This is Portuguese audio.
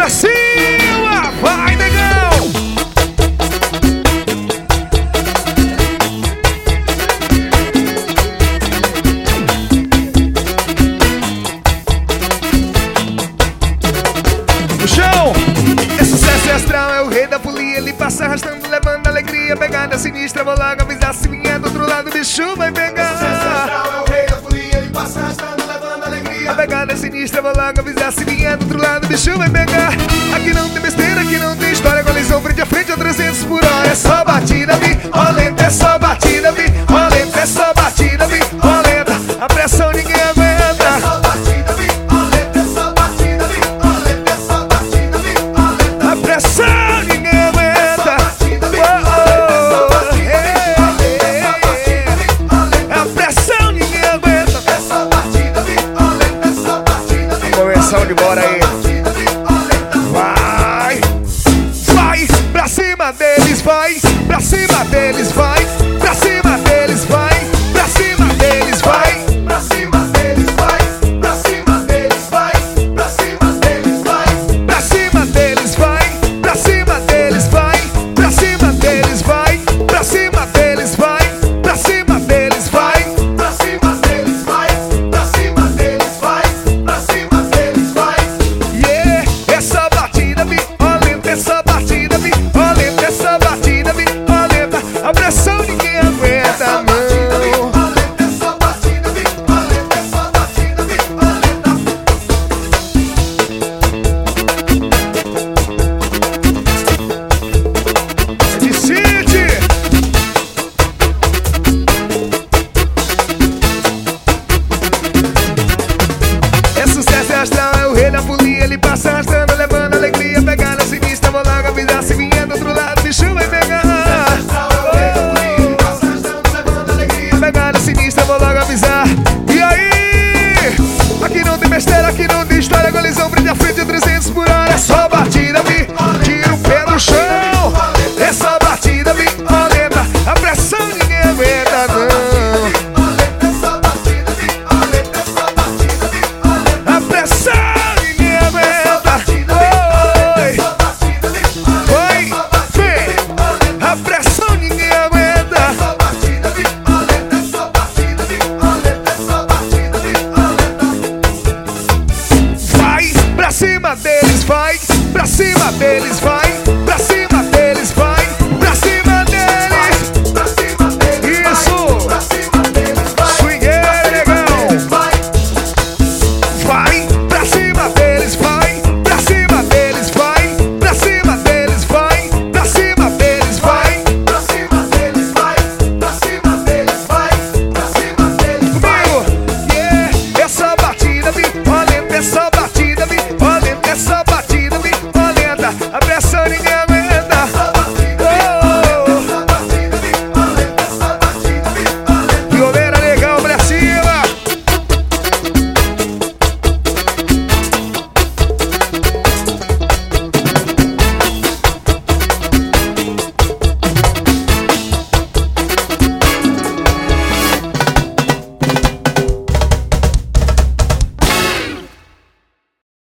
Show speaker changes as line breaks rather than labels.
pra cima, vai, negão! No chão! É sucesso astral, é o rei da folia. Ele passa arrastando, levando alegria. Pegada sinistra, vou logo avisar. Se vier do outro lado, o bicho vai pegar.
Sucesso astral é o rei da folia. Ele passa arrastando, levando alegria.
A pegada é sinistra, vou logo avisar. Se vier do outro lado, o bicho vai pegar. Aqui não tem besteira, aqui não tem história. Colisão frente a frente, a 300.